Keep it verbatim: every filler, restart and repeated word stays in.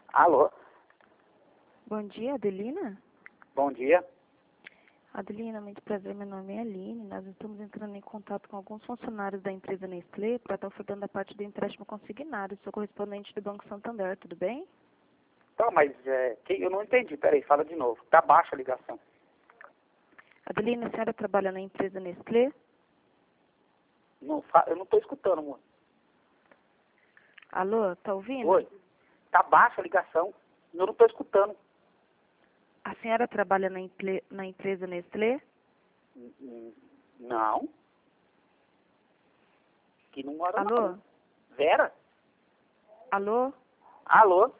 Alô? Bom dia, Adelina? Bom dia. Adelina, muito prazer, meu nome é Aline. Nós estamos entrando em contato com alguns funcionários da empresa Nestlé para estar ofertando a parte do empréstimo consignado. Sou correspondente do Banco Santander, tudo bem? Tá, mas é, que- eu não entendi. Peraí, fala de novo. Tá baixa a ligação. Adelina, a senhora trabalha na empresa Nestlé? Não, fa- eu não tô escutando, amor. Alô, tá ouvindo? Oi? Tá baixa a ligação. Eu não tô escutando. A senhora trabalha na, emple- na empresa Nestlé? N- n- Não. Que não mora Alô? não. Vera? Alô? Alô?